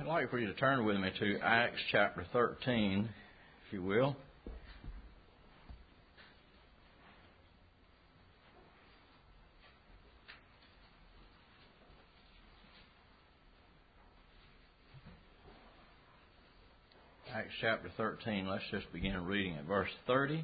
I'd like for you to turn with me to Acts chapter 13, if you will. Acts chapter 13, let's just begin reading at verse 30.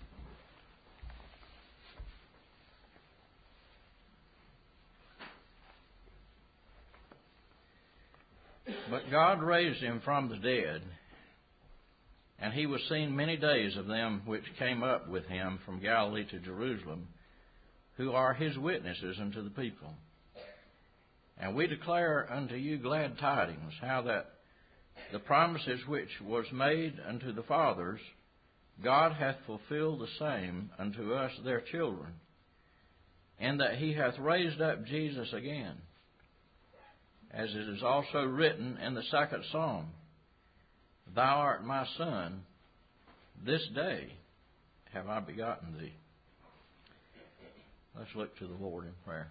But God raised him from the dead, and he was seen many days of them which came up with him from Galilee to Jerusalem, who are his witnesses unto the people. And we declare unto you glad tidings, how that the promises which was made unto the fathers, God hath fulfilled the same unto us their children, and that he hath raised up Jesus again, as it is also written in the second psalm, Thou art my son, this day have I begotten thee. Let's look to the Lord in prayer.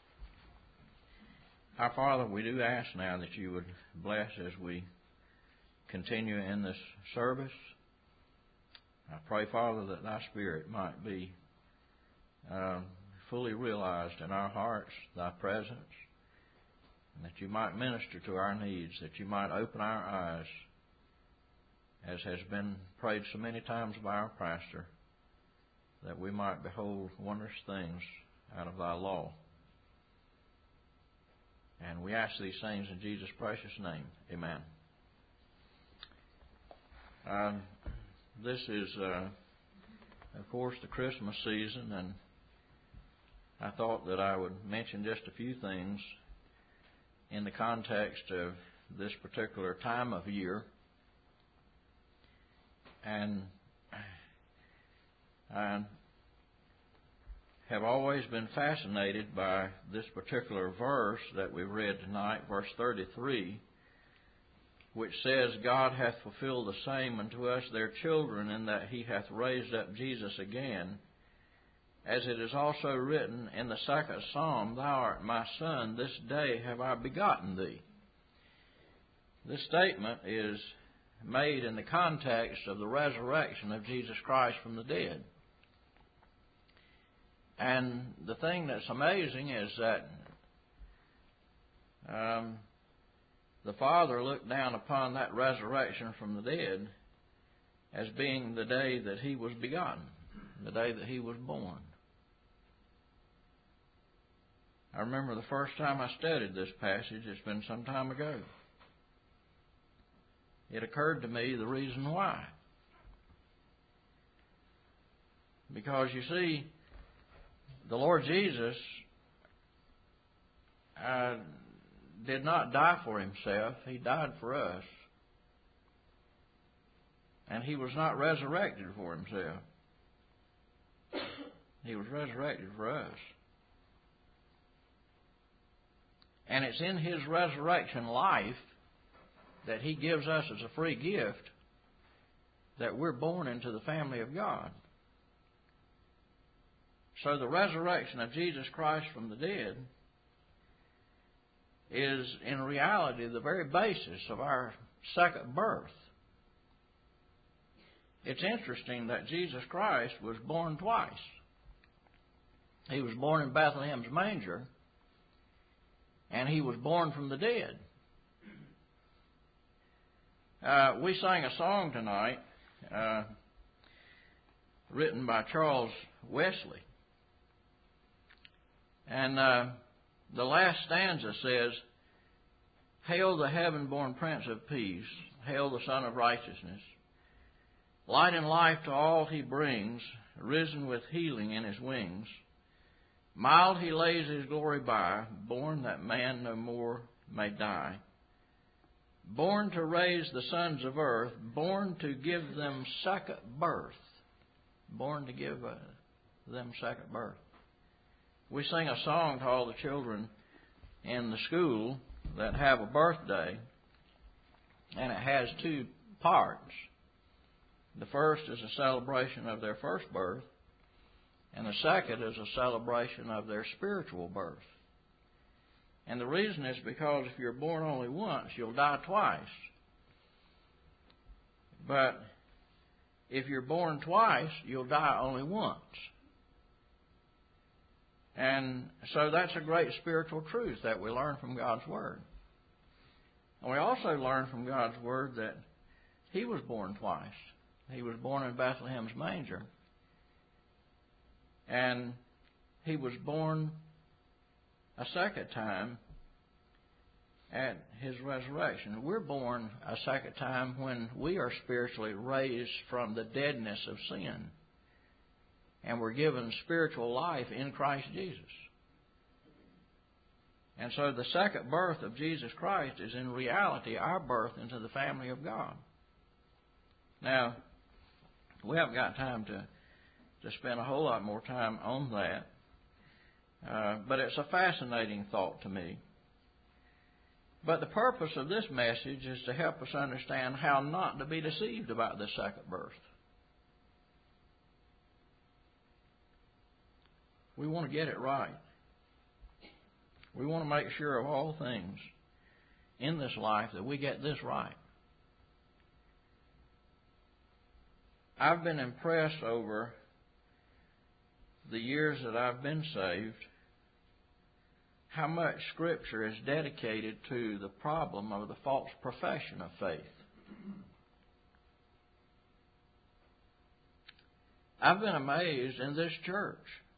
Our Father, we do ask now that you would bless as we continue in this service. I pray, Father, that thy Spirit might be fully realized in our hearts, thy presence, and that you might minister to our needs, that you might open our eyes, as has been prayed so many times by our pastor, that we might behold wondrous things out of thy law. And we ask these things in Jesus' precious name. Amen. This is, of course, the Christmas season, and I thought that I would mention just a few things in the context of this particular time of year. And I have always been fascinated by this particular verse that we read tonight, verse 33, which says, God hath fulfilled the same unto us their children, in that he hath raised up Jesus again, as it is also written in the second psalm, Thou art my son, this day have I begotten thee. This statement is made in the context of the resurrection of Jesus Christ from the dead. And the thing that's amazing is that the Father looked down upon that resurrection from the dead as being the day that he was begotten, the day that he was born. I remember the first time I studied this passage, it's been some time ago. It occurred to me the reason why. Because you see, the Lord Jesus did not die for himself. He died for us. And he was not resurrected for himself. He was resurrected for us. And it's in his resurrection life that he gives us as a free gift that we're born into the family of God. So the resurrection of Jesus Christ from the dead is in reality the very basis of our second birth. It's interesting that Jesus Christ was born twice. He was born in Bethlehem's manger, and he was born from the dead. We sang a song tonight written by Charles Wesley. And the last stanza says, Hail the heaven-born Prince of Peace, hail the Son of Righteousness. Light and life to all he brings, risen with healing in his wings. Mild he lays his glory by, born that man no more may die. Born to raise the sons of earth, born to give them second birth. Born to give them second birth. We sing a song to all the children in the school that have a birthday, and it has two parts. The first is a celebration of their first birth, and the second is a celebration of their spiritual birth. And the reason is because if you're born only once, you'll die twice. But if you're born twice, you'll die only once. And so that's a great spiritual truth that we learn from God's Word. And we also learn from God's Word that He was born twice. He was born in Bethlehem's manger. And He was born a second time at His resurrection. We're born a second time when we are spiritually raised from the deadness of sin. And we're given spiritual life in Christ Jesus. And so the second birth of Jesus Christ is in reality our birth into the family of God. Now, we haven't got time to spend a whole lot more time on that. But it's a fascinating thought to me. But the purpose of this message is to help us understand how not to be deceived about this second birth. We want to get it right. We want to make sure of all things in this life that we get this right. I've been impressed over the years that I've been saved how much Scripture is dedicated to the problem of the false profession of faith. I've been amazed in this church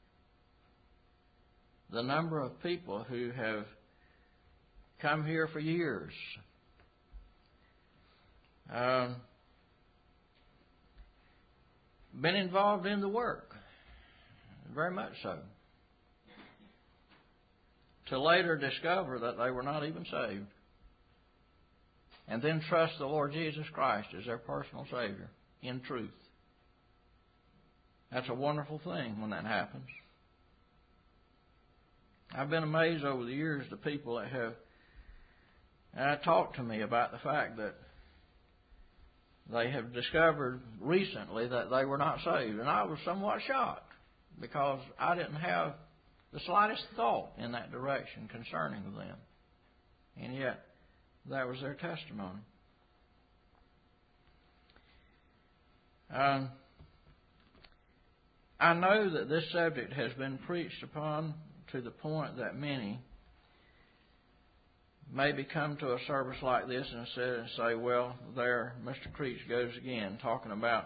the number of people who have come here for years, been involved in the work, very much so, to later discover that they were not even saved, and then trust the Lord Jesus Christ as their personal Savior in truth. That's a wonderful thing when that happens. I've been amazed over the years the people that have talked to me about the fact that they have discovered recently that they were not saved. And I was somewhat shocked because I didn't have the slightest thought in that direction concerning them. And yet, that was their testimony. I know that this subject has been preached upon to the point that many maybe come to a service like this and say, well, there Mr. Creech goes again, talking about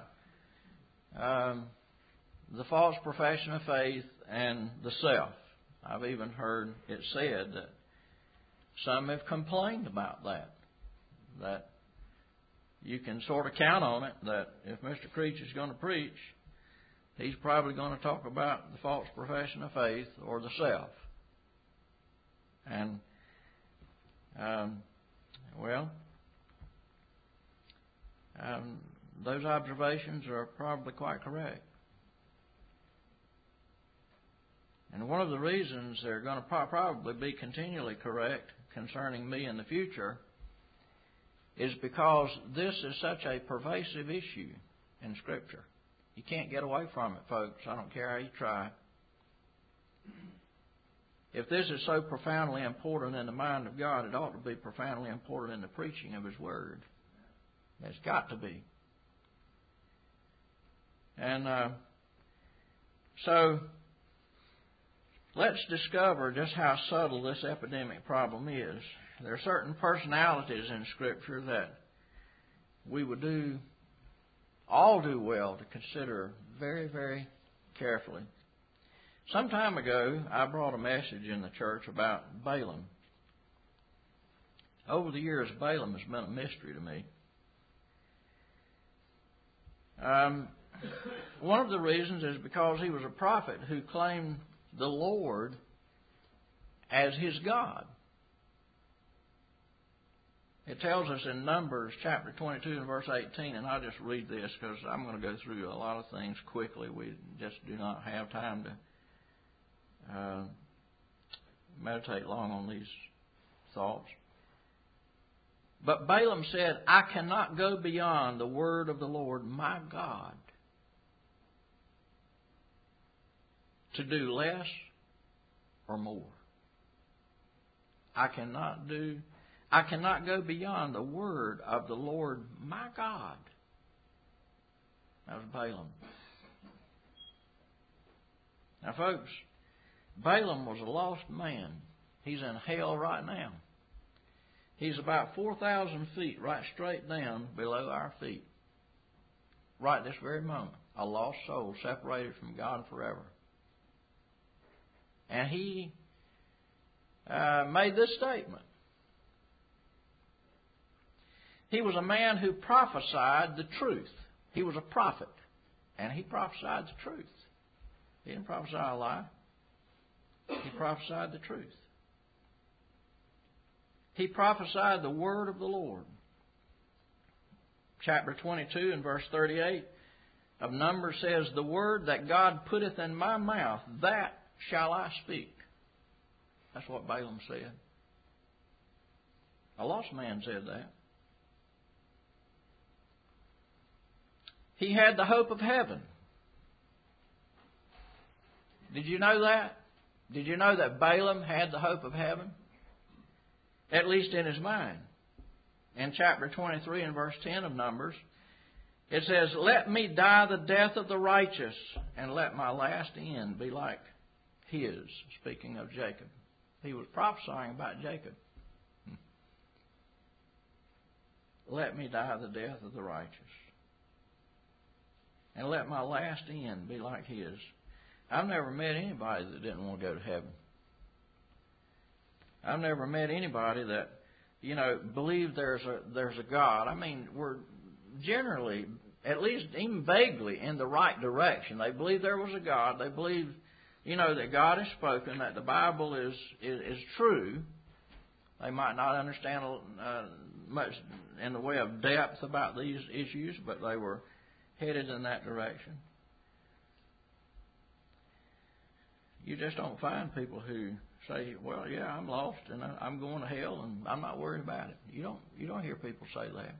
the false profession of faith and the self. I've even heard it said that some have complained about that you can sort of count on it that if Mr. Creech is going to preach, he's probably going to talk about the false profession of faith or the self. And, those observations are probably quite correct. And one of the reasons they're going to probably be continually correct concerning me in the future is because this is such a pervasive issue in Scripture. You can't get away from it, folks. I don't care how you try. If this is so profoundly important in the mind of God, it ought to be profoundly important in the preaching of His Word. It's got to be. And so let's discover just how subtle this epidemic problem is. There are certain personalities in Scripture that we would all do well to consider very, very carefully. Some time ago, I brought a message in the church about Balaam. Over the years, Balaam has been a mystery to me. One of the reasons is because he was a prophet who claimed the Lord as his God. It tells us in Numbers chapter 22 and verse 18, and I'll just read this because I'm going to go through a lot of things quickly. We just do not have time to meditate long on these thoughts. But Balaam said, I cannot go beyond the word of the Lord my God to do less or more. I cannot go beyond the word of the Lord my God. That was Balaam. Now, folks, Balaam was a lost man. He's in hell right now. He's about 4,000 feet right straight down below our feet. Right this very moment. A lost soul separated from God forever. And he made this statement. He was a man who prophesied the truth. He was a prophet. And he prophesied the truth. He didn't prophesy a lie. He prophesied the truth. He prophesied the word of the Lord. Chapter 22 and verse 38 of Numbers says, the word that God putteth in my mouth, that shall I speak. That's what Balaam said. A lost man said that. He had the hope of heaven. Did you know that? Did you know that Balaam had the hope of heaven? At least in his mind. In chapter 23 and verse 10 of Numbers, it says, let me die the death of the righteous, and let my last end be like his. Speaking of Jacob. He was prophesying about Jacob. Let me die the death of the righteous, and let my last end be like his. I've never met anybody that didn't want to go to heaven. I've never met anybody that, believed there's a God. I mean, we're generally, at least even vaguely, in the right direction. They believe there was a God. They believe, that God has spoken, that the Bible is true. They might not understand much in the way of depth about these issues, but they were headed in that direction. You just don't find people who say, well, yeah, I'm lost and I'm going to hell and I'm not worried about it. You don't hear people say that.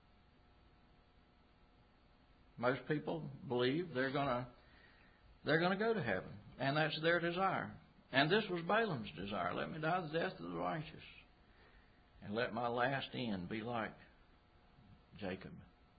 Most people believe they're going to go to heaven, and that's their desire. And this was Balaam's desire. Let me die the death of the righteous, and let my last end be like Jacob.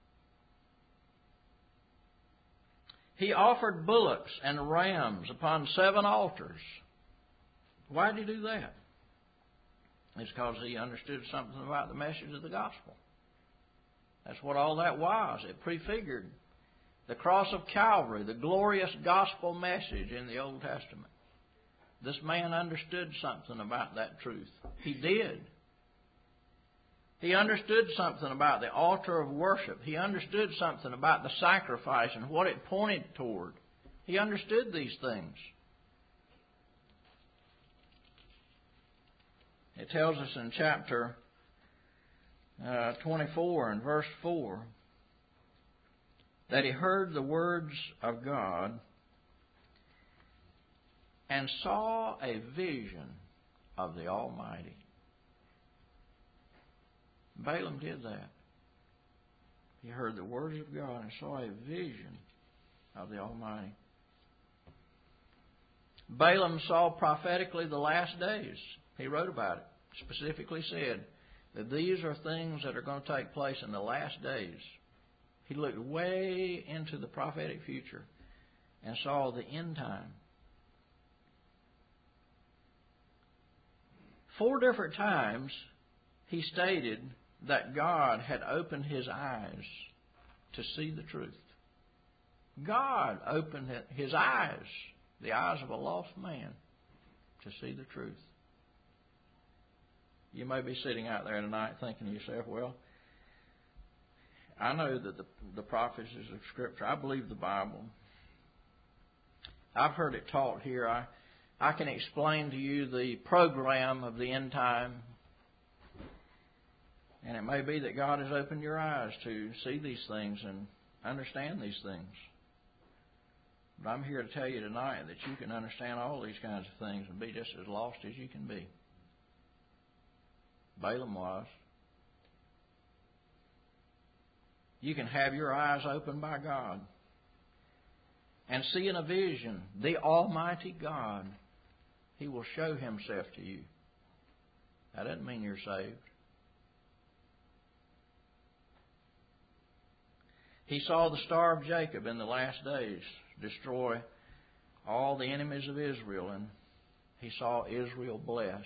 He offered bullocks and rams upon 7 altars. Why did he do that? It's because he understood something about the message of the gospel. That's what all that was. It prefigured the cross of Calvary, the glorious gospel message in the Old Testament. This man understood something about that truth. He did. He understood something about the altar of worship. He understood something about the sacrifice and what it pointed toward. He understood these things. It tells us in chapter 24 and verse 4 that he heard the words of God and saw a vision of the Almighty. Balaam did that. He heard the words of God and saw a vision of the Almighty. Balaam saw prophetically the last days. He wrote about it. Specifically said that these are things that are going to take place in the last days. He looked way into the prophetic future and saw the end time. 4 different times he stated that God had opened his eyes to see the truth. God opened his eyes, the eyes of a lost man, to see the truth. You may be sitting out there tonight thinking to yourself, well, I know that the prophecies of Scripture, I believe the Bible. I've heard it taught here. I can explain to you the program of the end time. And it may be that God has opened your eyes to see these things and understand these things. But I'm here to tell you tonight that you can understand all these kinds of things and be just as lost as you can be. Balaam was. You can have your eyes opened by God and see in a vision the Almighty God. He will show Himself to you. That doesn't mean you're saved. He saw the star of Jacob in the last days destroy all the enemies of Israel, and he saw Israel blessed.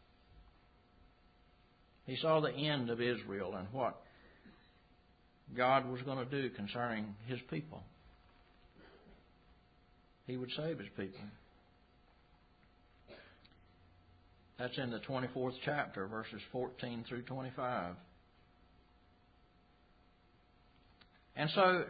He saw the end of Israel and what God was going to do concerning His people. He would save His people. That's in the 24th chapter, verses 14 through 25. And so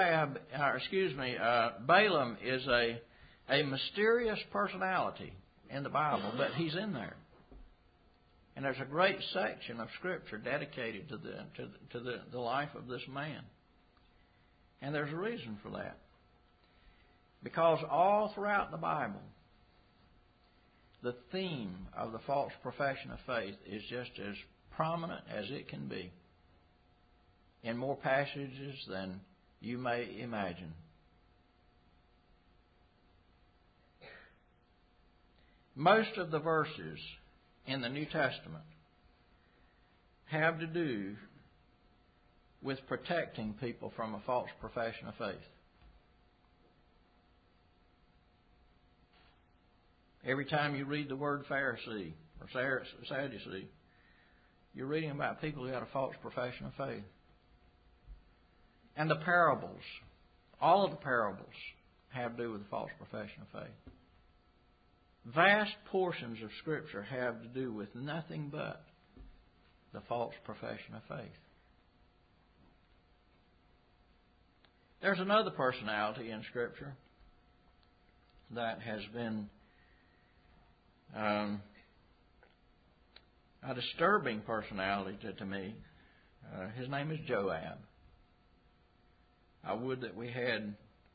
Balaam is a mysterious personality in the Bible, but he's in there. And there's a great section of Scripture dedicated to the life of this man. And there's a reason for that. Because all throughout the Bible, the theme of the false profession of faith is just as prominent as it can be, in more passages than you may imagine. Most of the verses in the New Testament have to do with protecting people from a false profession of faith. Every time you read the word Pharisee or Sadducee, you're reading about people who had a false profession of faith. And the parables, all of the parables, have to do with the false profession of faith. Vast portions of Scripture have to do with nothing but the false profession of faith. There's another personality in Scripture that has been a disturbing personality to me. His name is Joab. I would that we had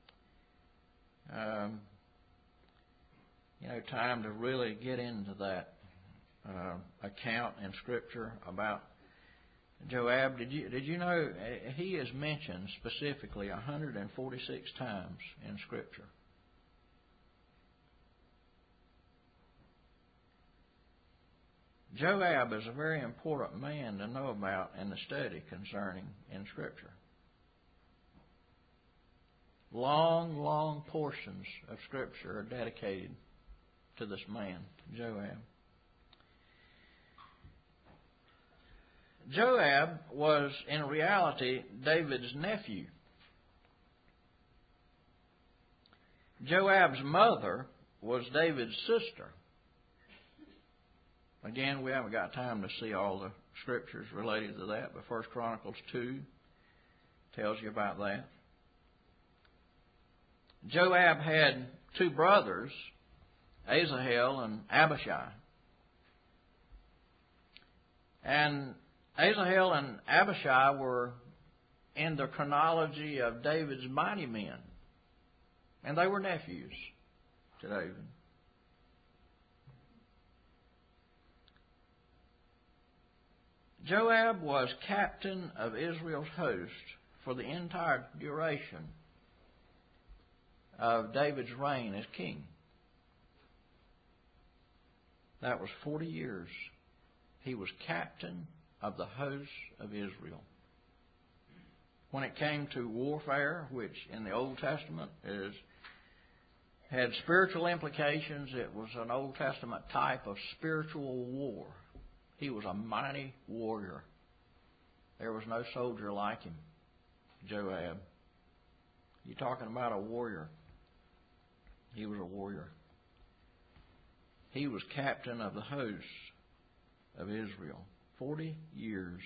time to really get into that account in Scripture about Joab. Did you know he is mentioned specifically 146 times in Scripture? Joab is a very important man to know about in the study concerning in Scripture. Long, long portions of Scripture are dedicated to this man, Joab. Joab was, in reality, David's nephew. Joab's mother was David's sister. Again, we haven't got time to see all the Scriptures related to that, but 1 Chronicles 2 tells you about that. Joab had two brothers, Asahel and Abishai. And Asahel and Abishai were in the chronology of David's mighty men. And they were nephews to David. Joab was captain of Israel's host for the entire duration of David's reign as king. That was 40 years. He was captain of the host of Israel. When it came to warfare, which in the Old Testament had spiritual implications, it was an Old Testament type of spiritual war. He was a mighty warrior. There was no soldier like him, Joab. You're talking about a warrior. He was a warrior. He was captain of the host of Israel. 40 years.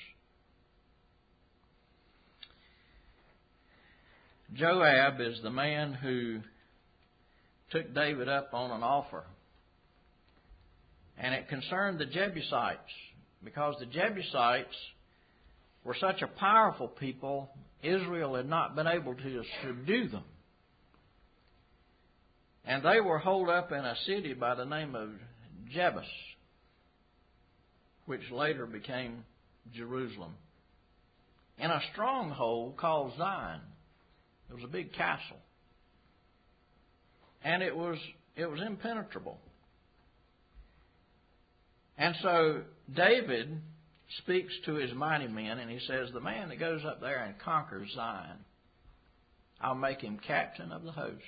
Joab is the man who took David up on an offer. And it concerned the Jebusites, because the Jebusites were such a powerful people, Israel had not been able to subdue them. And they were holed up in a city by the name of Jebus, which later became Jerusalem, in a stronghold called Zion. It was a big castle. And it was impenetrable. And so David speaks to his mighty men, and he says, the man that goes up there and conquers Zion, I'll make him captain of the host.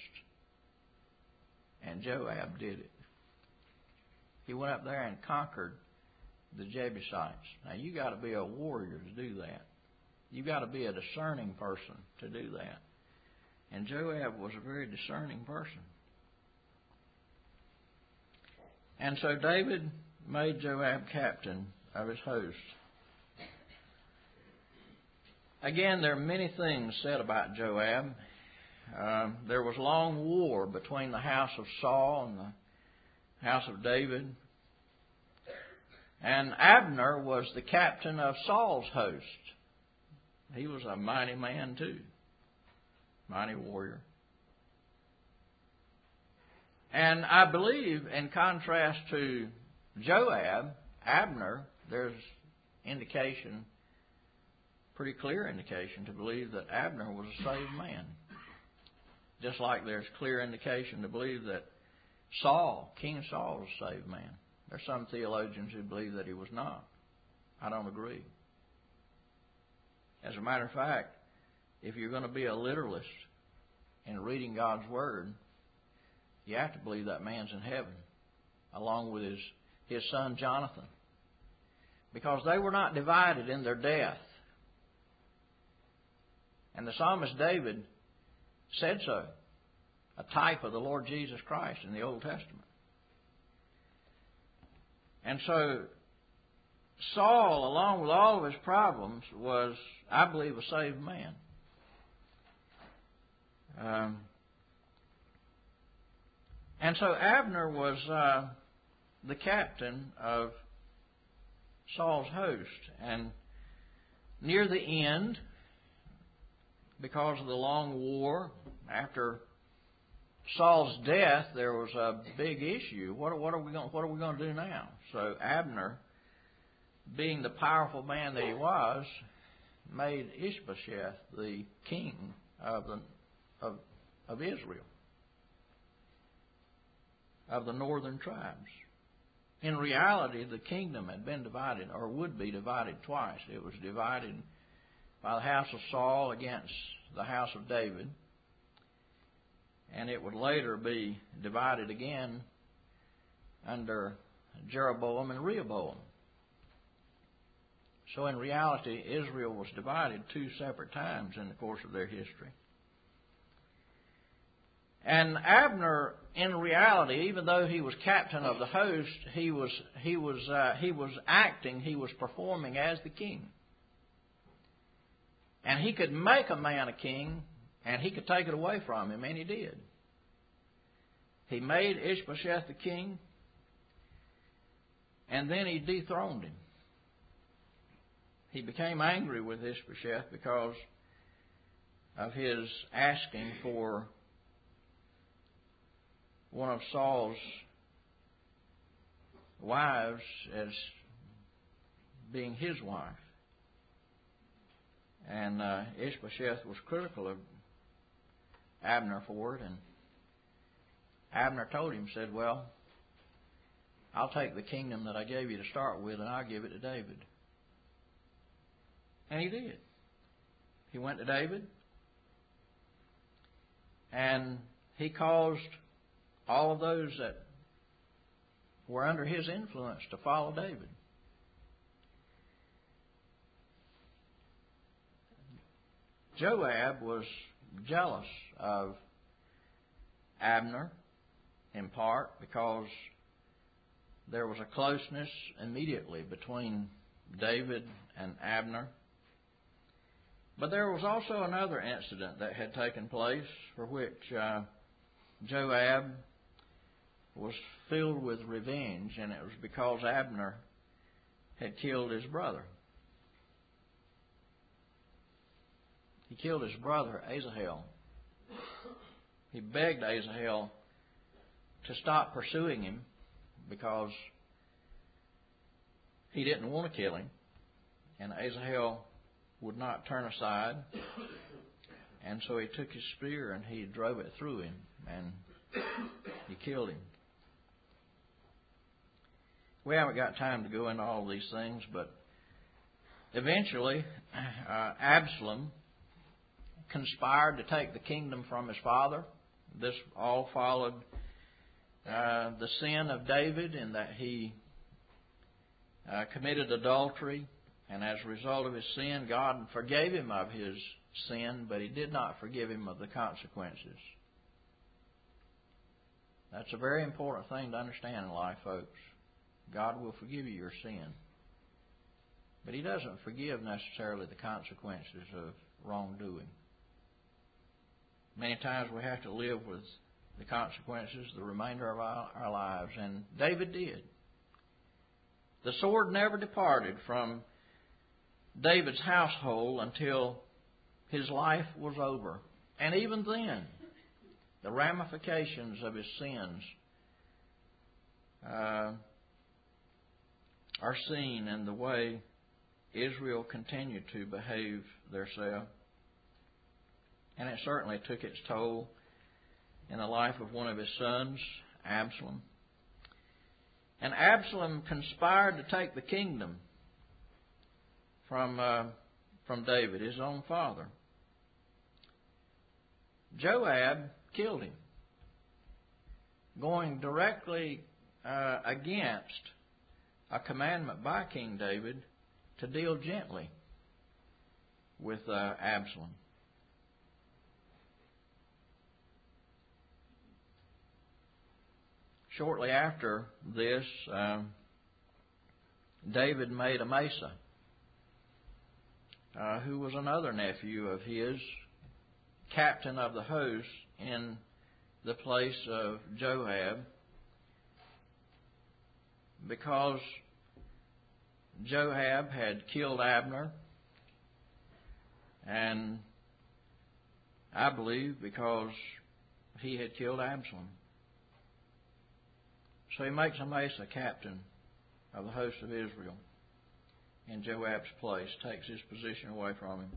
And Joab did it. He went up there and conquered the Jebusites. Now, you got to be a warrior to do that. You got to be a discerning person to do that. And Joab was a very discerning person. And so David made Joab captain of his host. Again, there are many things said about Joab. There was long war between the house of Saul and the house of David. And Abner was the captain of Saul's host. He was a mighty man too. Mighty warrior. And I believe, in contrast to Joab, Abner, there's indication, pretty clear indication to believe that Abner was a saved man. Just like there's clear indication to believe that Saul, King Saul, was a saved man. There's some theologians who believe that he was not. I don't agree. As a matter of fact, if you're going to be a literalist in reading God's Word, you have to believe that man's in heaven, along with his son Jonathan. Because they were not divided in their death. And the psalmist David said so, a type of the Lord Jesus Christ in the Old Testament. And so Saul, along with all of his problems, was, I believe, a saved man. And so Abner was the captain of Saul's host. And near the end, because of the long war, after Saul's death, there was a big issue. What are we going to do now? So Abner, being the powerful man that he was, made Ishbosheth the king of Israel, of the northern tribes. In reality, the kingdom had been divided, or would be divided twice. It was divided by the house of Saul against the house of David, and it would later be divided again under Jeroboam and Rehoboam. So in reality, Israel was divided two separate times in the course of their history. And Abner, in reality, even though he was captain of the host, he was performing as the king. And he could make a man a king, and he could take it away from him, and he did. He made Ishbosheth the king, and then he dethroned him. He became angry with Ishbosheth because of his asking for one of Saul's wives as being his wife. And Ishbosheth was critical of Abner for it, and Abner told him, said, well, I'll take the kingdom that I gave you to start with and I'll give it to David. And he did. He went to David, and he caused all of those that were under his influence to follow David. Joab was jealous of Abner, in part because there was a closeness immediately between David and Abner. But there was also another incident that had taken place for which Joab was filled with revenge, and it was because Abner had killed his brother. He killed his brother, Asahel. He begged Asahel to stop pursuing him because he didn't want to kill him. And Asahel would not turn aside. And so he took his spear and he drove it through him and he killed him. we haven't got time to go into all these things, but eventually Absalom conspired to take the kingdom from his father. This all followed the sin of David in that he committed adultery, and as a result of his sin, God forgave him of his sin, but He did not forgive him of the consequences. That's a very important thing to understand in life, folks. God will forgive you your sin, but He doesn't forgive necessarily the consequences of wrongdoing. Many times we have to live with the consequences the remainder of our lives, and David did. The sword never departed from David's household until his life was over. And even then, the ramifications of his sins are seen in the way Israel continued to behave theirselves. And it certainly took its toll in the life of one of his sons, Absalom. And Absalom conspired to take the kingdom from David, his own father. Joab killed him, going directly against a commandment by King David to deal gently with Absalom. Shortly after this, David made Amasa, who was another nephew of his, captain of the host in the place of Joab, because Joab had killed Abner, and I believe because he had killed Absalom. So he makes Amasa captain of the host of Israel in Joab's place, takes his position away from him.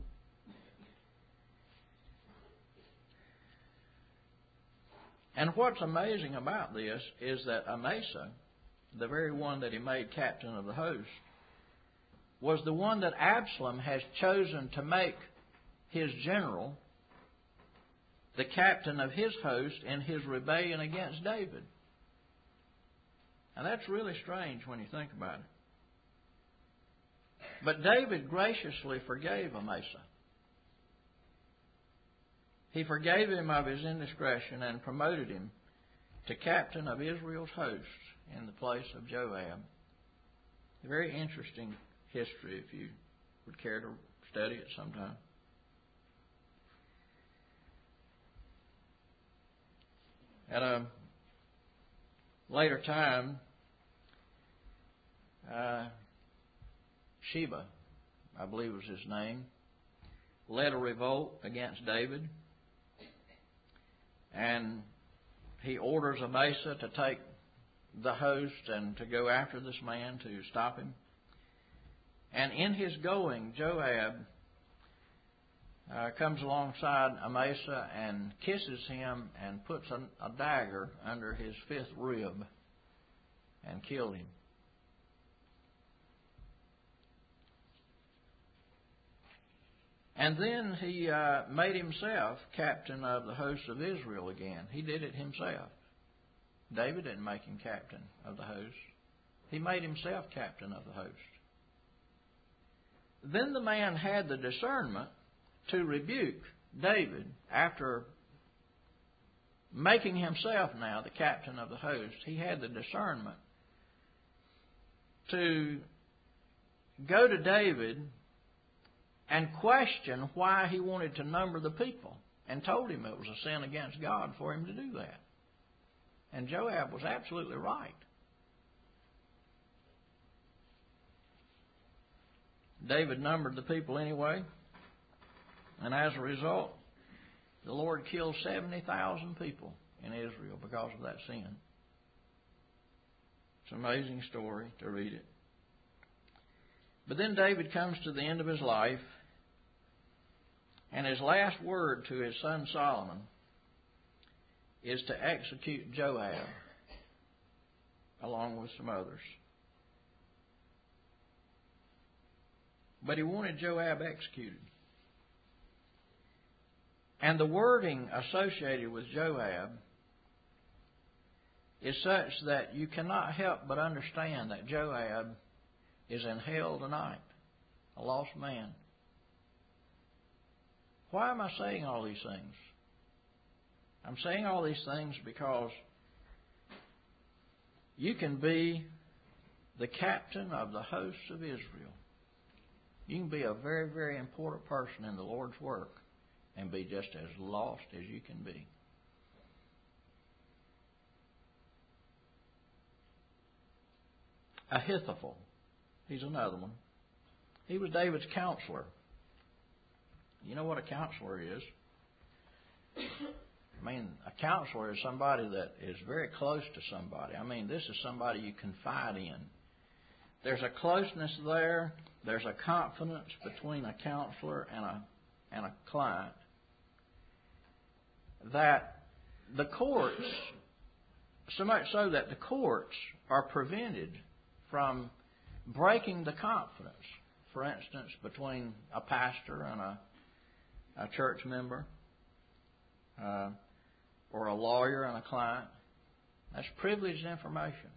And what's amazing about this is that Amasa, the very one that he made captain of the host, was the one that Absalom has chosen to make his general, the captain of his host in his rebellion against David. Now that's really strange when you think about it. But David graciously forgave Amasa. He forgave him of his indiscretion and promoted him to captain of Israel's hosts in the place of Joab. A very interesting history if you would care to study it sometime. At a later time, Sheba, I believe was his name, led a revolt against David. And he orders Amasa to take the host and to go after this man to stop him. And in his going, Joab comes alongside Amasa and kisses him and puts a dagger under his fifth rib and killed him. And then he made himself captain of the host of Israel again. He did it himself. David didn't make him captain of the host. He made himself captain of the host. Then the man had the discernment to rebuke David after making himself now the captain of the host. He had the discernment to go to David and question why he wanted to number the people, and told him it was a sin against God for him to do that. And Joab was absolutely right. David numbered the people anyway, and as a result, the Lord killed 70,000 people in Israel because of that sin. It's an amazing story to read it. But then David comes to the end of his life, and his last word to his son Solomon is to execute Joab along with some others. but he wanted Joab executed. And the wording associated with Joab is such that you cannot help but understand that Joab is in hell tonight, a lost man. Why am I saying all these things? I'm saying all these things because you can be the captain of the hosts of Israel. You can be a very, very important person in the Lord's work and be just as lost as you can be. Ahithophel, he's another one. He was David's counselor. You know what a counselor is? I mean, a counselor is somebody that is very close to somebody. I mean, this is somebody you confide in. There's a closeness there. There's a confidence between a counselor and a client that the courts, so much so that the courts are prevented from breaking the confidence, for instance, between a pastor and a church member, or a lawyer and a client. That's privileged information.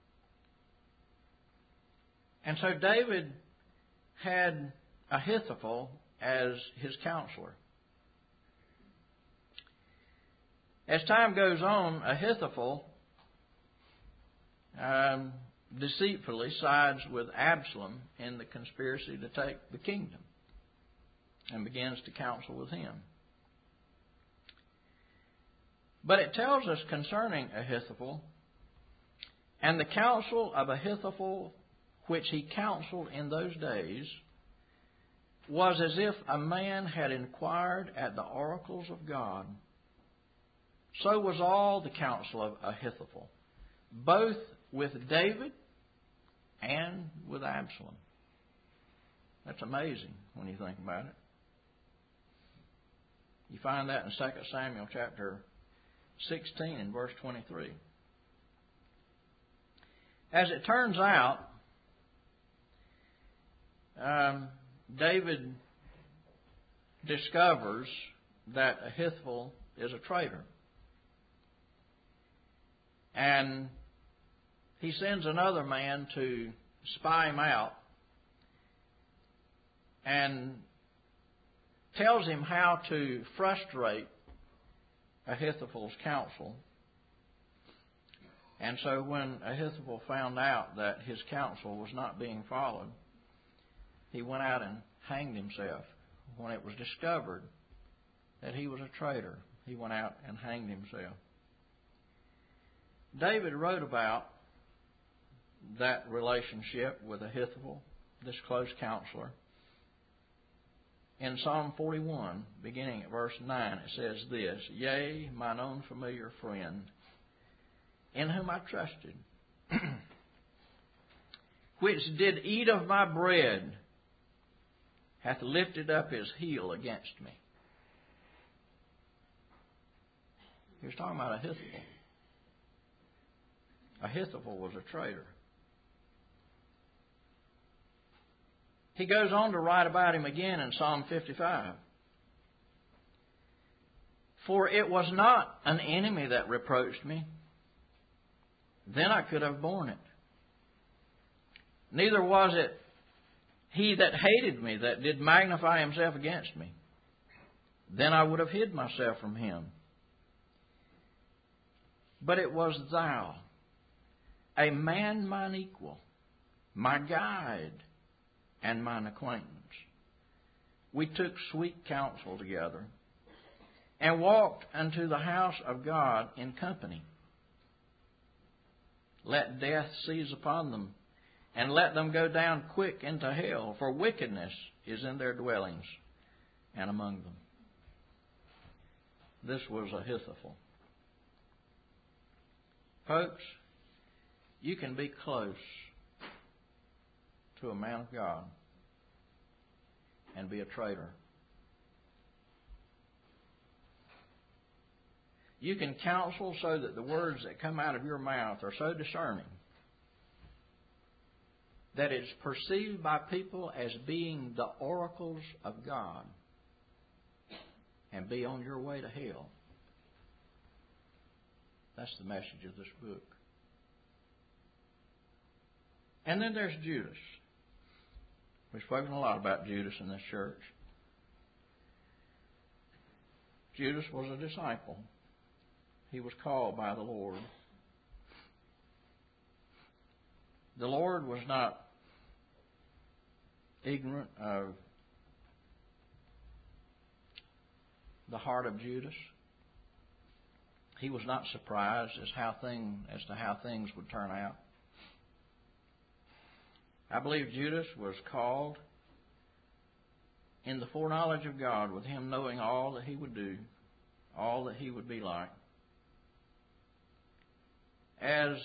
And so David had Ahithophel as his counselor. As time goes on, Ahithophel deceitfully sides with Absalom in the conspiracy to take the kingdom and begins to counsel with him. But it tells us concerning Ahithophel, and the counsel of Ahithophel which he counseled in those days was as if a man had inquired at the oracles of God. So was all the counsel of Ahithophel, both with David and with Absalom. That's amazing when you think about it. You find that in 2 Samuel chapter 16 and verse 23. As it turns out, David discovers that Ahithophel is a traitor. And he sends another man to spy him out and tells him how to frustrate Ahithophel's counsel. And so when Ahithophel found out that his counsel was not being followed, he went out and hanged himself. When it was discovered that he was a traitor, he went out and hanged himself. David wrote about that relationship with Ahithophel, this close counselor. In Psalm 41, beginning at verse 9, it says this, "Yea, mine own familiar friend, in whom I trusted, which did eat of my bread, hath lifted up his heel against me." He was talking about Ahithophel. Ahithophel was a traitor. He goes on to write about him again in Psalm 55. "For it was not an enemy that reproached me, then I could have borne it. Neither was it he that hated me that did magnify himself against me. Then I would have hid myself from him. But it was thou, a man mine equal, my guide, and mine acquaintance. We took sweet counsel together, and walked unto the house of God in company. Let death seize upon them, and let them go down quick into hell, for wickedness is in their dwellings and among them." This was Ahithophel. Folks, you can be close to a man of God and be a traitor. You can counsel so that the words that come out of your mouth are so discerning that is perceived by people as being the oracles of God and be on your way to hell. That's the message of this book. And then there's Judas. We've spoken a lot about Judas in this church. Judas was a disciple. He was called by the Lord. The Lord was not ignorant of the heart of Judas. He was not surprised as to how things would turn out. I believe Judas was called in the foreknowledge of God, with him knowing all that he would do, all that he would be like, as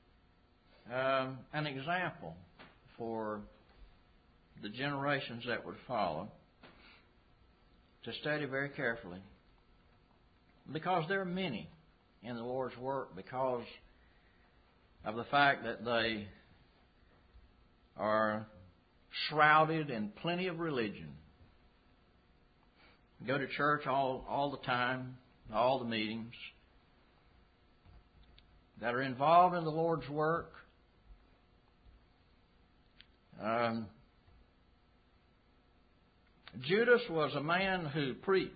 an example for the generations that would follow to study very carefully. Because there are many in the Lord's work, because of the fact that they are shrouded in plenty of religion. Go to church all the time, all the meetings, that are involved in the Lord's work. Judas was a man who preached.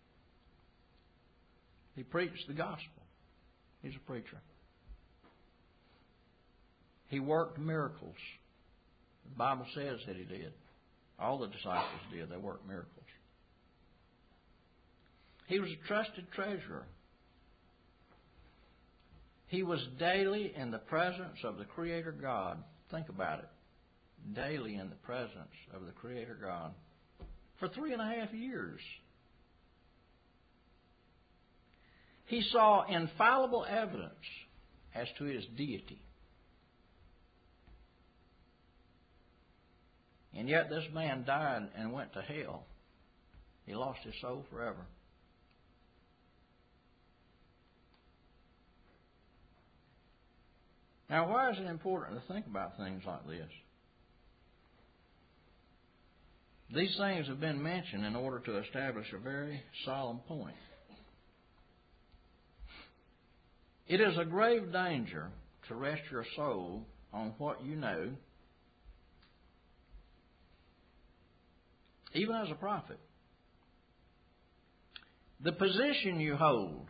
He preached the gospel. He's a preacher. He worked miracles. The Bible says that he did. All the disciples did. They worked miracles. He was a trusted treasurer. He was daily in the presence of the Creator God. Think about it. Daily in the presence of the Creator God. For 3.5 years. He saw infallible evidence as to his deity. And yet this man died and went to hell. He lost his soul forever. Now, why is it important to think about things like this? These things have been mentioned in order to establish a very solemn point. It is a grave danger to rest your soul on what you know, even as a prophet. The position you hold,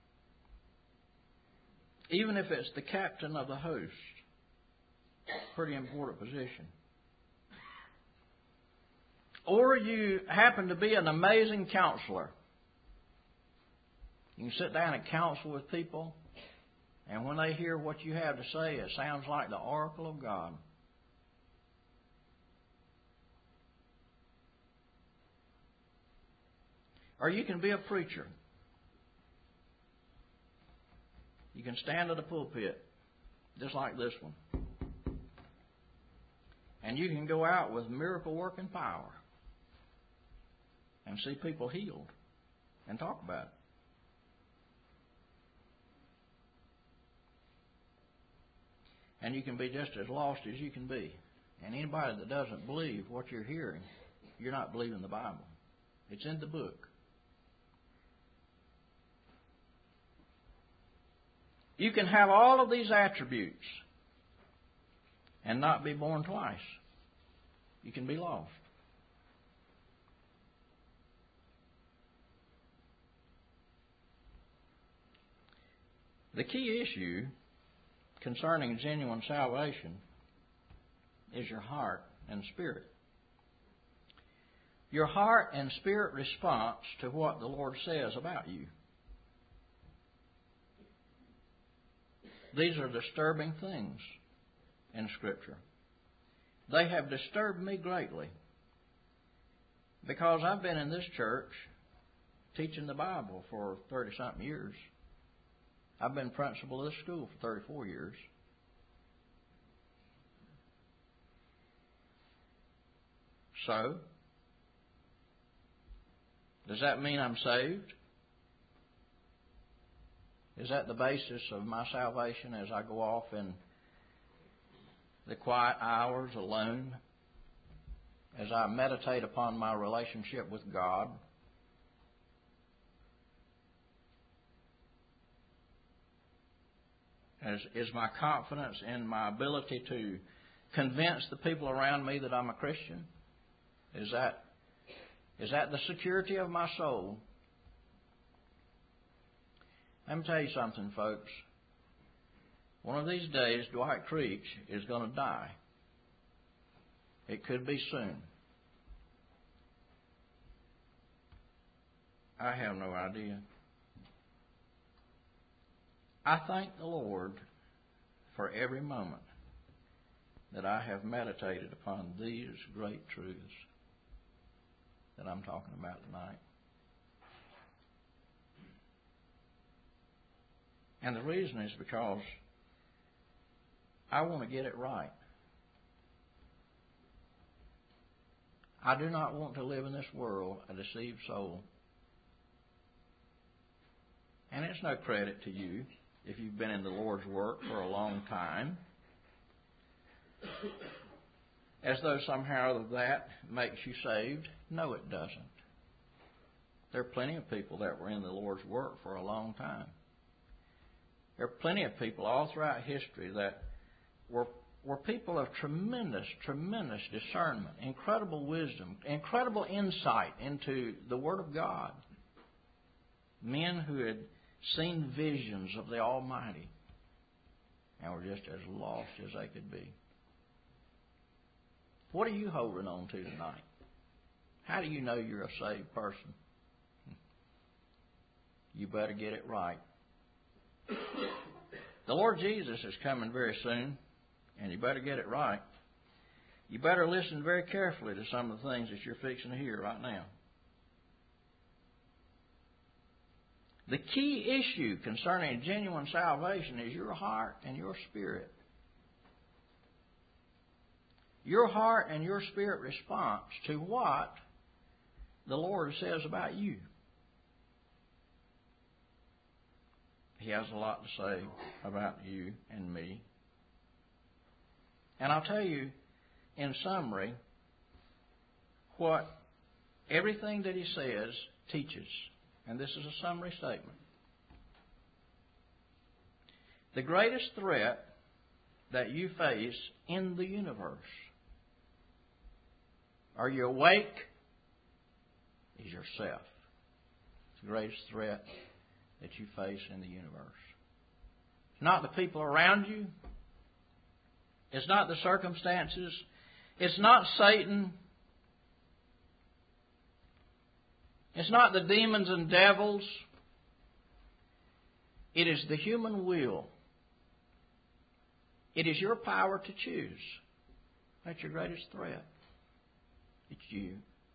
even if it's the captain of the host, pretty important position. Or you happen to be an amazing counselor. You can sit down and counsel with people, and when they hear what you have to say, it sounds like the oracle of God. Or you can be a preacher. You can stand at a pulpit, just like this one. And you can go out with miracle-working power and see people healed and talk about it. And you can be just as lost as you can be. And anybody that doesn't believe what you're hearing, you're not believing the Bible. It's in the book. You can have all of these attributes and not be born twice. You can be lost. The key issue concerning genuine salvation is your heart and spirit. Your heart and spirit response to what the Lord says about you. These are disturbing things in Scripture. They have disturbed me greatly because I've been in this church teaching the Bible for 30-something years. I've been principal of this school for 34 years. So, does that mean I'm saved? Is that the basis of my salvation as I go off and the quiet hours alone, as I meditate upon my relationship with God, is my confidence in my ability to convince the people around me that I'm a Christian? Is that the security of my soul? Let me tell you something, folks. One of these days, Dwight Creech is going to die. It could be soon. I have no idea. I thank the Lord for every moment that I have meditated upon these great truths that I'm talking about tonight. And the reason is because I want to get it right. I do not want to live in this world a deceived soul. And it's no credit to you if you've been in the Lord's work for a long time, as though somehow that makes you saved. No, it doesn't. There are plenty of people that were in the Lord's work for a long time. There are plenty of people all throughout history that were people of tremendous, tremendous discernment, incredible wisdom, incredible insight into the Word of God. Men who had seen visions of the Almighty and were just as lost as they could be. What are you holding on to tonight? How do you know you're a saved person? You better get it right. The Lord Jesus is coming very soon, and you better get it right. You better listen very carefully to some of the things that you're fixing to hear right now. The key issue concerning genuine salvation is your heart and your spirit. Your heart and your spirit response to what the Lord says about you. He has a lot to say about you and me. And I'll tell you, in summary, what everything that he says teaches. And this is a summary statement. The greatest threat that you face in the universe, are you awake? Is yourself. It's the greatest threat that you face in the universe. It's not the people around you. It's not the circumstances. It's not Satan. It's not the demons and devils. It is the human will. It is your power to choose. That's your greatest threat. It's you.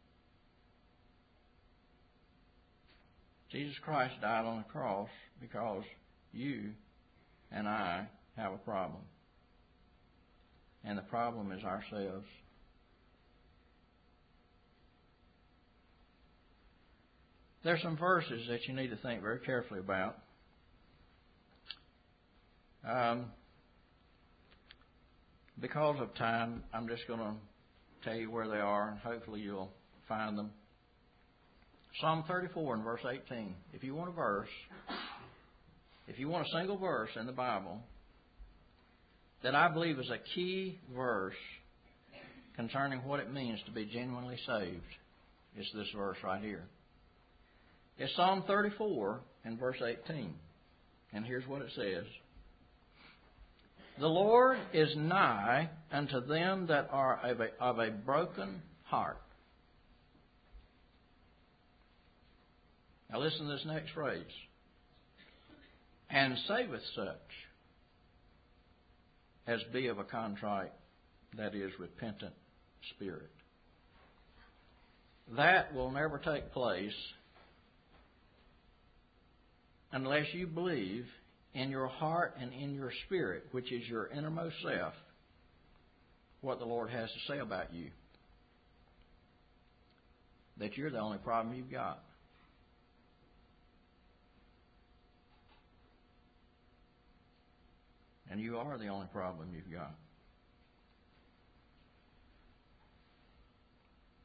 Jesus Christ died on the cross because you and I have a problem. And the problem is ourselves. There's some verses that you need to think very carefully about. Because of time, I'm just going to tell you where they are, and hopefully you'll find them. Psalm 34 and verse 18. If you want a verse, if you want a single verse in the Bible that I believe is a key verse concerning what it means to be genuinely saved, it's this verse right here. It's Psalm 34 and verse 18. And here's what it says. The Lord is nigh unto them that are of a broken heart. Now listen to this next phrase. And saveth such as be of a contrite, that is, repentant spirit. That will never take place unless you believe in your heart and in your spirit, which is your innermost self, what the Lord has to say about you. That you're the only problem you've got. And you are the only problem you've got.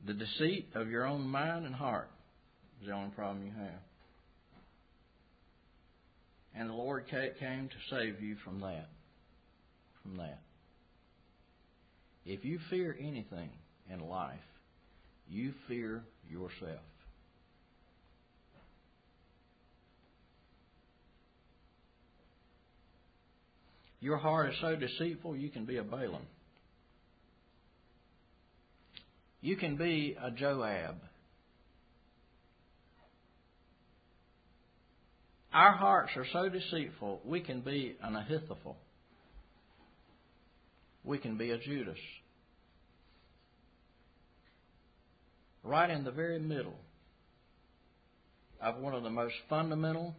The deceit of your own mind and heart is the only problem you have. And the Lord came to save you from that. From that. If you fear anything in life, you fear yourself. Your heart is so deceitful, you can be a Balaam. You can be a Joab. Our hearts are so deceitful, we can be an Ahithophel. We can be a Judas. Right in the very middle of one of the most fundamental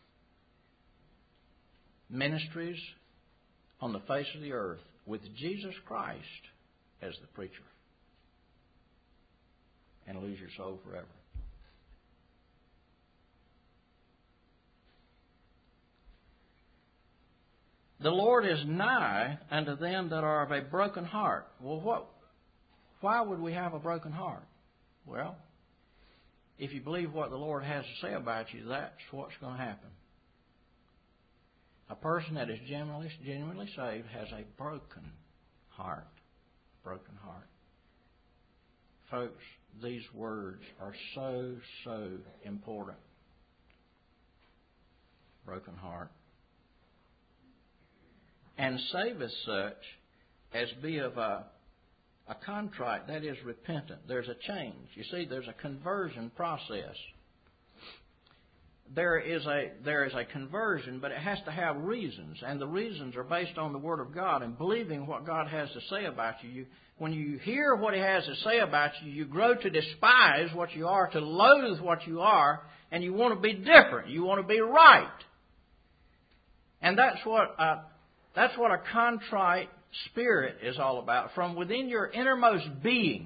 ministries on the face of the earth, with Jesus Christ as the preacher, and lose your soul forever. The Lord is nigh unto them that are of a broken heart. Well, why would we have a broken heart? Well, if you believe what the Lord has to say about you, that's what's going to happen. A person that is genuinely saved has a broken heart. Broken heart. Folks, these words are so, so important. Broken heart. And saveth such as be of a contrite, that is repentant. There's a change. You see, there's a conversion process. There is a conversion, but it has to have reasons, and the reasons are based on the Word of God and believing what God has to say about you. When you hear what He has to say about you, you grow to despise what you are, to loathe what you are, and you want to be different. You want to be right. And that's what a contrite spirit is all about, from within your innermost being.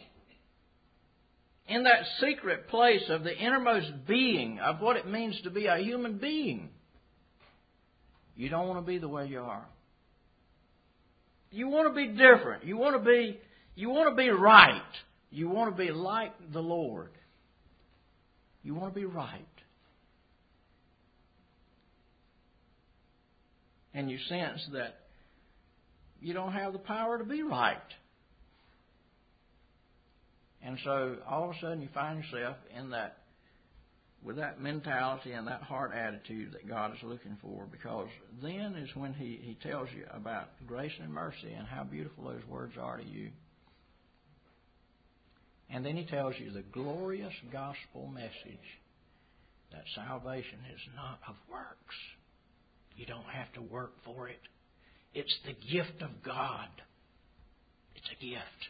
In that secret place of the innermost being of what it means to be a human being. You don't want to be the way you are. You want to be different. You want to be right. You want to be like the Lord. You want to be right. And you sense that you don't have the power to be right. And so all of a sudden you find yourself with that mentality and that heart attitude that God is looking for, because then is when He tells you about grace and mercy and how beautiful those words are to you. And then He tells you the glorious gospel message that salvation is not of works. You don't have to work for it. It's the gift of God. It's a gift.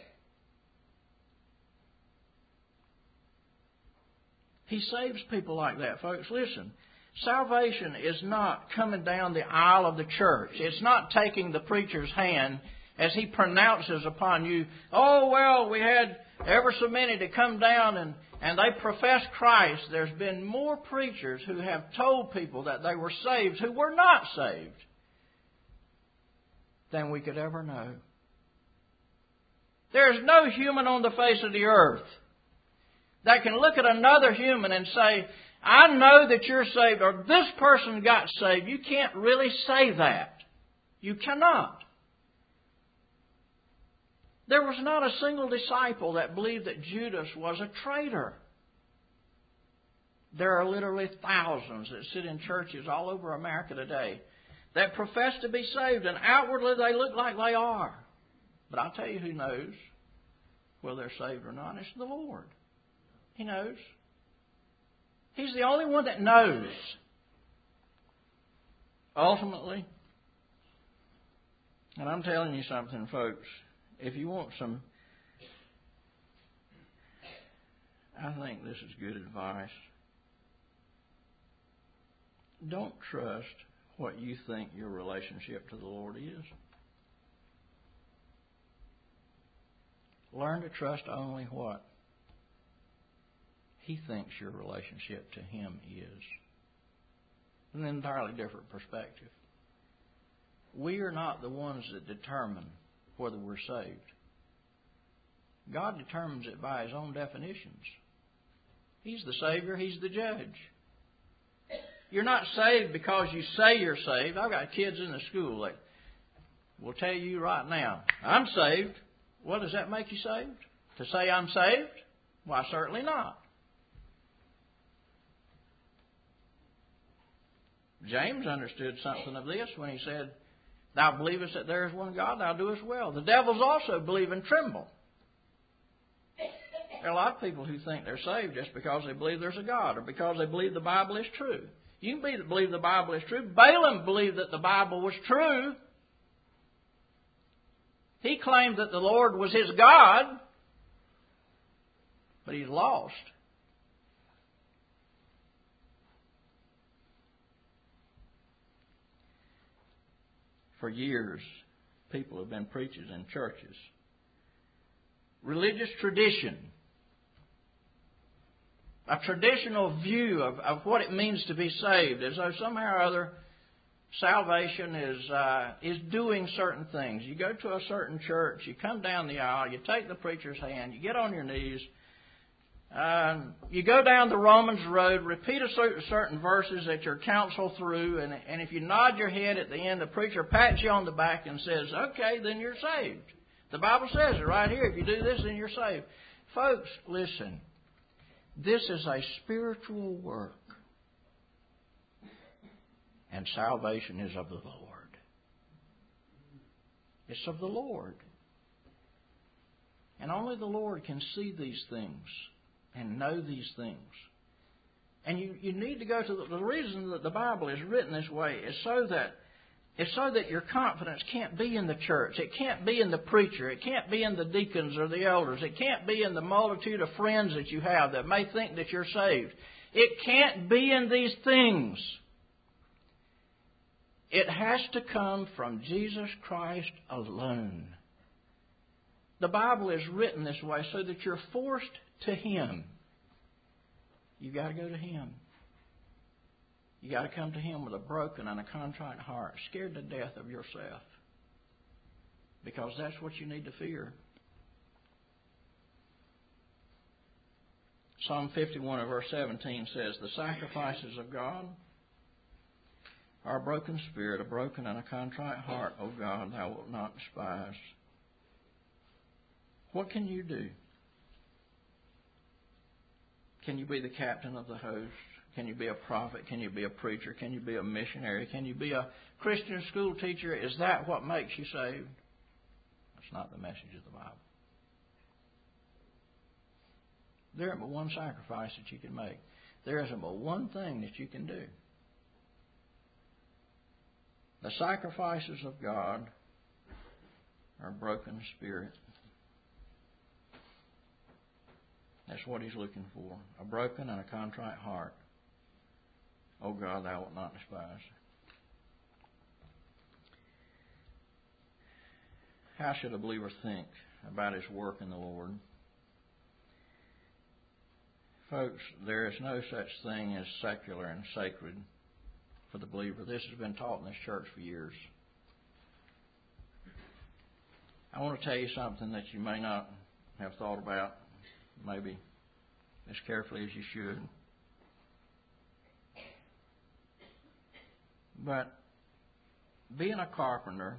He saves people like that, folks. Listen, salvation is not coming down the aisle of the church. It's not taking the preacher's hand as he pronounces upon you, oh, well, we had ever so many to come down and they profess Christ. There's been more preachers who have told people that they were saved who were not saved than we could ever know. There's no human on the face of the earth that can look at another human and say, I know that you're saved, or this person got saved. You can't really say that. You cannot. There was not a single disciple that believed that Judas was a traitor. There are literally thousands that sit in churches all over America today that profess to be saved, and outwardly they look like they are. But I'll tell you who knows whether they're saved or not. It's the Lord. He knows. He's the only one that knows. Ultimately, and I'm telling you something, folks, if you want some, I think this is good advice. Don't trust what you think your relationship to the Lord is. Learn to trust only what He thinks your relationship to Him is. An entirely different perspective. We are not the ones that determine whether we're saved. God determines it by His own definitions. He's the Savior. He's the judge. You're not saved because you say you're saved. I've got kids in the school that will tell you right now, I'm saved. Well, does that make you saved? To say I'm saved? Why, certainly not. James understood something of this when he said, Thou believest that there is one God, thou doest well. The devils also believe and tremble. There are a lot of people who think they're saved just because they believe there's a God or because they believe the Bible is true. You can believe the Bible is true. Balaam believed that the Bible was true. He claimed that the Lord was his God, but he's lost. For years, people have been preachers in churches. Religious tradition, a traditional view of what it means to be saved, as though somehow or other salvation is doing certain things. You go to a certain church, you come down the aisle, you take the preacher's hand, you get on your knees, you go down the Romans road, repeat certain verses that you're counseled through, and if you nod your head at the end, the preacher pats you on the back and says, okay, then you're saved. The Bible says it right here. If you do this, then you're saved. Folks, listen. This is a spiritual work. And salvation is of the Lord. It's of the Lord. And only the Lord can see these things and know these things. And you need to go to the reason that the Bible is written this way is so that your confidence can't be in the church. It can't be in the preacher. It can't be in the deacons or the elders. It can't be in the multitude of friends that you have that may think that you're saved. It can't be in these things. It has to come from Jesus Christ alone. The Bible is written this way so that you're forced to Him. You've got to go to Him. You've got to come to Him with a broken and a contrite heart, scared to death of yourself. Because that's what you need to fear. Psalm 51 and verse 17 says, The sacrifices of God are a broken spirit, a broken and a contrite heart, O God, thou wilt not despise. What can you do? Can you be the captain of the host? Can you be a prophet? Can you be a preacher? Can you be a missionary? Can you be a Christian school teacher? Is that what makes you saved? That's not the message of the Bible. There isn't but one sacrifice that you can make. There isn't but one thing that you can do. The sacrifices of God are a broken spirit. That's what He's looking for. A broken and a contrite heart. O God, thou wilt not despise. How should a believer think about his work in the Lord? Folks, there is no such thing as secular and sacred for the believer. This has been taught in this church for years. I want to tell you something that you may not have thought about, maybe as carefully as you should. But being a carpenter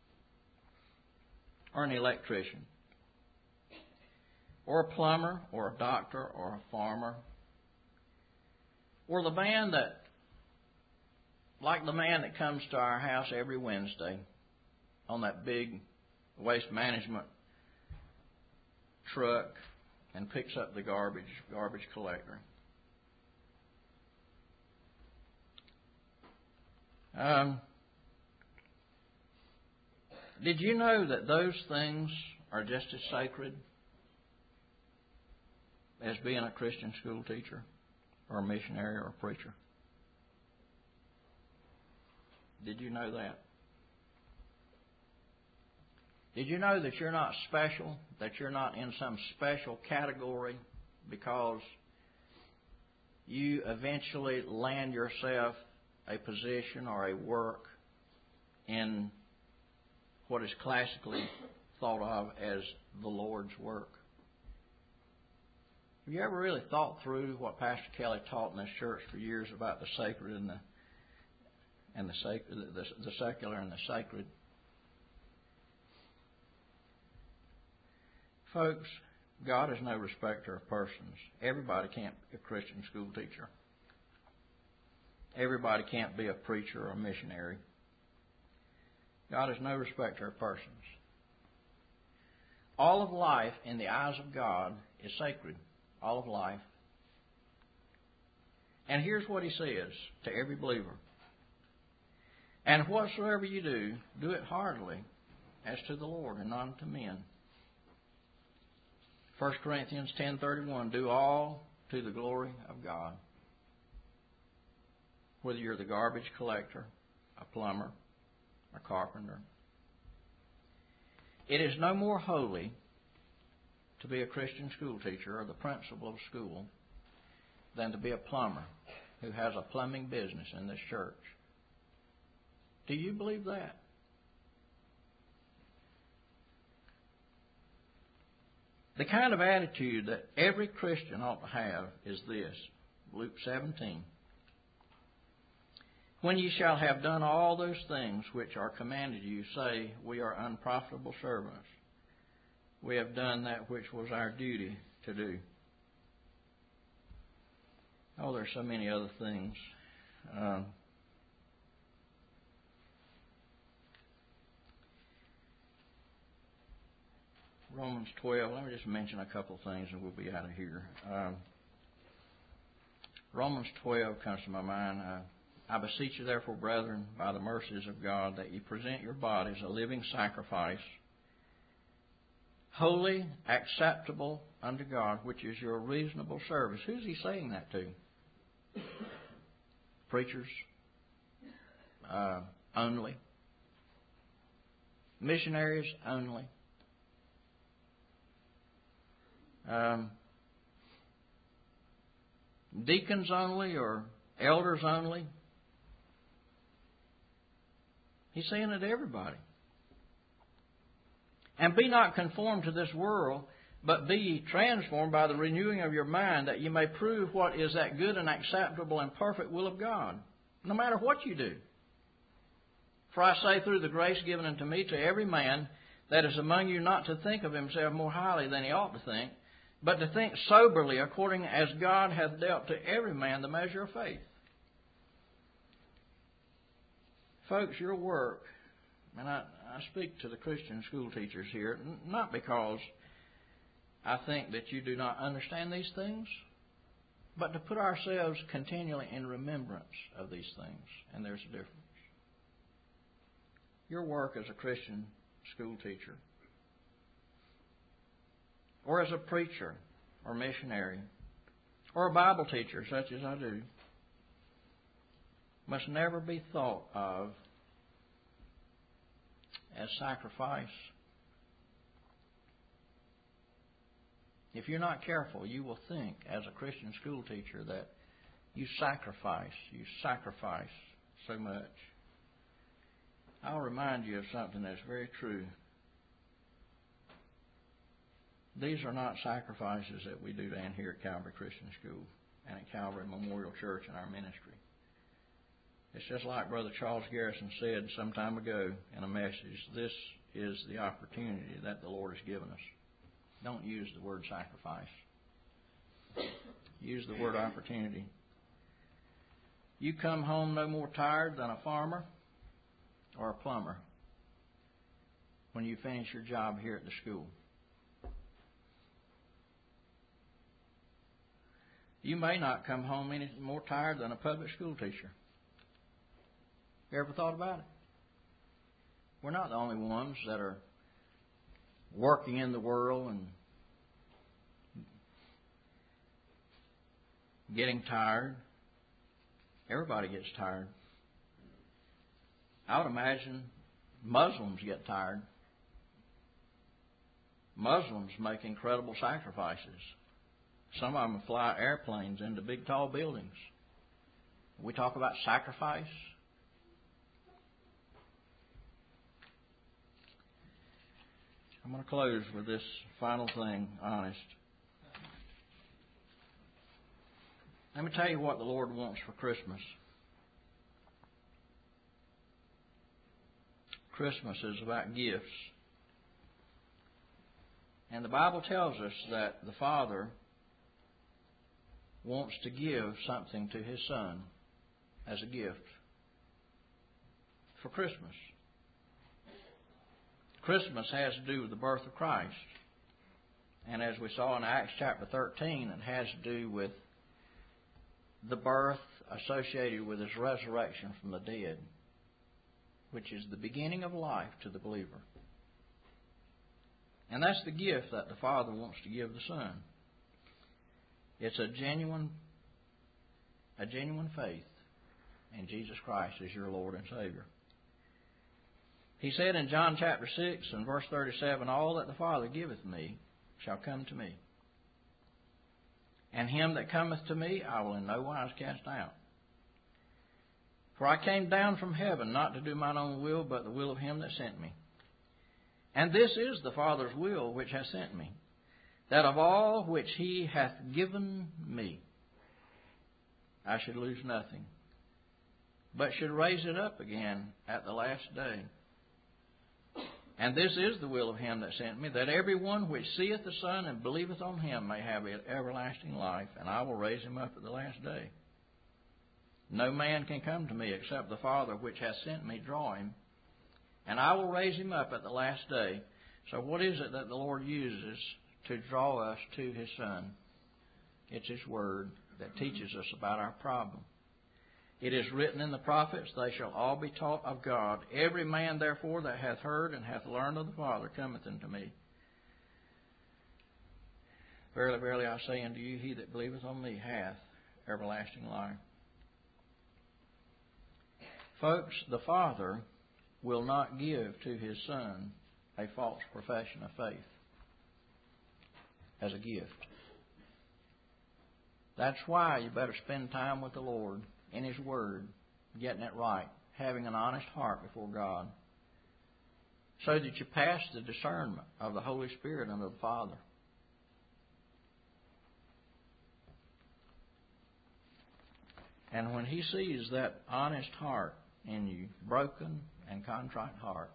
or an electrician or a plumber or a doctor or a farmer or the man that, like the man that comes to our house every Wednesday on that big waste management truck and picks up the garbage collector. Did you know that those things are just as sacred as being a Christian school teacher or a missionary or a preacher? Did you know that? Did you know that you're not special, that you're not in some special category because you eventually land yourself a position or a work in what is classically thought of as the Lord's work? Have you ever really thought through what Pastor Kelly taught in this church for years about the sacred and the secular and the sacred? Folks, God is no respecter of persons. Everybody can't be a Christian school teacher. Everybody can't be a preacher or a missionary. God is no respecter of persons. All of life in the eyes of God is sacred. All of life. And here's what He says to every believer. And whatsoever you do, do it heartily as to the Lord and not unto men. 1 Corinthians 10:31, do all to the glory of God. Whether you're the garbage collector, a plumber, a carpenter. It is no more holy to be a Christian school teacher or the principal of school than to be a plumber who has a plumbing business in this church. Do you believe that? The kind of attitude that every Christian ought to have is this. Luke 17. When ye shall have done all those things which are commanded you, say, we are unprofitable servants. We have done that which was our duty to do. Oh, there's so many other things. Romans 12, let me just mention a couple of things and we'll be out of here. Romans 12 comes to my mind. I beseech you therefore, brethren, by the mercies of God, that ye present your bodies a living sacrifice, holy, acceptable unto God, which is your reasonable service. Who's He saying that to? Preachers only. Missionaries only. Deacons only or elders only. He's saying it to everybody. And be not conformed to this world, but be ye transformed by the renewing of your mind, that ye may prove what is that good and acceptable and perfect will of God, no matter what you do. For I say through the grace given unto me to every man that is among you not to think of himself more highly than he ought to think, but to think soberly according as God hath dealt to every man the measure of faith. Folks, your work, and I speak to the Christian school teachers here, not because I think that you do not understand these things, but to put ourselves continually in remembrance of these things. And there's a difference. Your work as a Christian school teacher, or as a preacher, or missionary, or a Bible teacher, such as I do, must never be thought of as sacrifice. If you're not careful, you will think, as a Christian school teacher, that you sacrifice so much. I'll remind you of something that's very true. These are not sacrifices that we do down here at Calvary Christian School and at Calvary Memorial Church in our ministry. It's just like Brother Charles Garrison said some time ago in a message. This is the opportunity that the Lord has given us. Don't use the word sacrifice. Use the word opportunity. You come home no more tired than a farmer or a plumber when you finish your job here at the school. You may not come home any more tired than a public school teacher. You ever thought about it? We're not the only ones that are working in the world and getting tired. Everybody gets tired. I would imagine Muslims get tired. Muslims make incredible sacrifices. Some of them fly airplanes into big, tall buildings. We talk about sacrifice. I'm going to close with this final thing, honest. Let me tell you what the Lord wants for Christmas. Christmas is about gifts. And the Bible tells us that the Father wants to give something to His Son as a gift for Christmas. Christmas has to do with the birth of Christ. And as we saw in Acts chapter 13, it has to do with the birth associated with His resurrection from the dead, which is the beginning of life to the believer. And that's the gift that the Father wants to give the Son. It's a genuine faith in Jesus Christ as your Lord and Savior. He said in John chapter 6 and verse 37, "All that the Father giveth me shall come to me. And him that cometh to me I will in no wise cast out. For I came down from heaven not to do mine own will, but the will of him that sent me. And this is the Father's will which hath sent me, that of all which He hath given me I should lose nothing, but should raise it up again at the last day. And this is the will of him that sent me, that every one which seeth the Son and believeth on him may have everlasting life, and I will raise him up at the last day. No man can come to me except the Father which hath sent me draw him, and I will raise him up at the last day." So what is it that the Lord uses to draw us to His Son? It's His Word that teaches us about our problem. It is written in the prophets, "They shall all be taught of God. Every man therefore that hath heard and hath learned of the Father cometh unto me. Verily, verily, I say unto you, he that believeth on me hath everlasting life." Folks, the Father will not give to His Son a false profession of faith as a gift. That's why you better spend time with the Lord in His Word, getting it right, having an honest heart before God, so that you pass the discernment of the Holy Spirit unto the Father. And when He sees that honest heart in you, broken and contrite heart,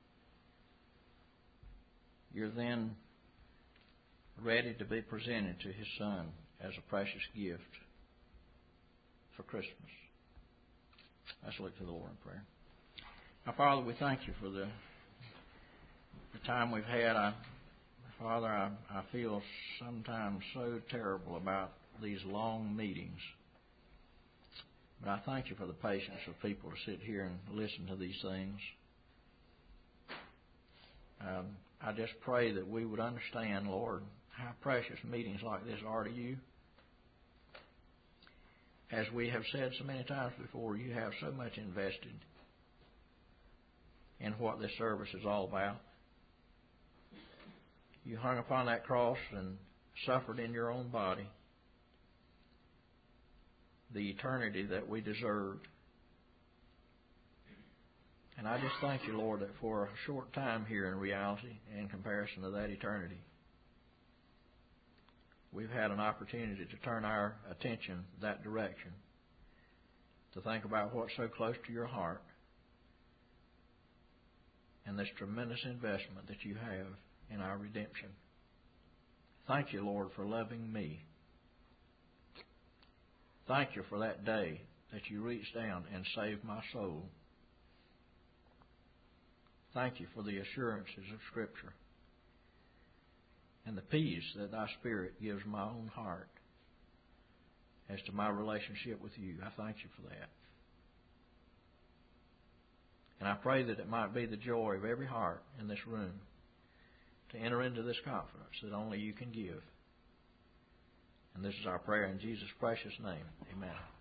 you're then ready to be presented to His Son as a precious gift for Christmas. Let's look to the Lord in prayer. Now, Father, we thank You for the time we've had. Father, I feel sometimes so terrible about these long meetings. But I thank You for the patience of people to sit here and listen to these things. I just pray that we would understand, Lord, how precious meetings like this are to You. As we have said so many times before, You have so much invested in what this service is all about. You hung upon that cross and suffered in Your own body the eternity that we deserved. And I just thank You, Lord, that for a short time here in reality, in comparison to that eternity, we've had an opportunity to turn our attention that direction, to think about what's so close to Your heart and this tremendous investment that You have in our redemption. Thank You, Lord, for loving me. Thank You for that day that You reached down and saved my soul. Thank You for the assurances of Scripture and the peace that Thy Spirit gives my own heart as to my relationship with You. I thank You for that. And I pray that it might be the joy of every heart in this room to enter into this confidence that only You can give. And this is our prayer in Jesus' precious name. Amen.